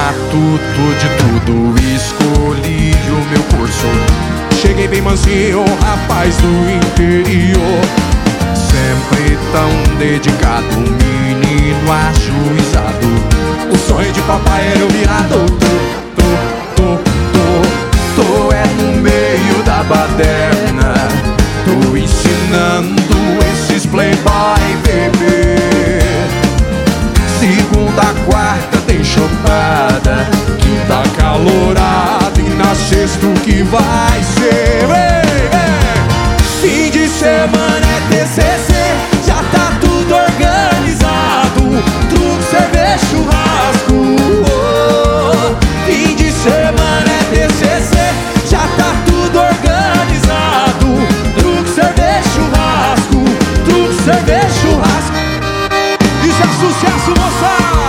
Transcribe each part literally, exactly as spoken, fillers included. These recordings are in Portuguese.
matuto de tudo, escolhi o meu curso. Cheguei bem mansinho, rapaz do interior, sempre tão dedicado, menino ajuizado. O sonho de papai era eu virar doutor. Tô, tô, tô, tô é no meio da baderna, tô ensinando esses playboy bebê. Segunda, quarta tem chopada, quinta calorada e na sexta o que vai ser? Ei, ei. Fim de semana é T C C, já tá tudo organizado, truque, cerveja, churrasco. Oh, fim de semana é T C C, já tá tudo organizado, truque, cerveja, churrasco, truque, cerveja, churrasco. Isso é sucesso, moçada!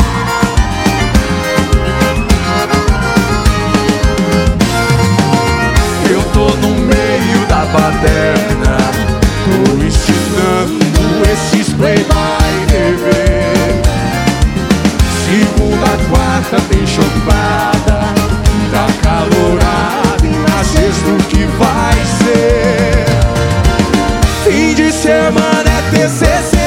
Eu tô no meio da baderna, tô ensinando esses playboy bebê. Segunda, quarta tem chopada, tá calorada e na sexta o que vai ser? Fim de semana é T C C,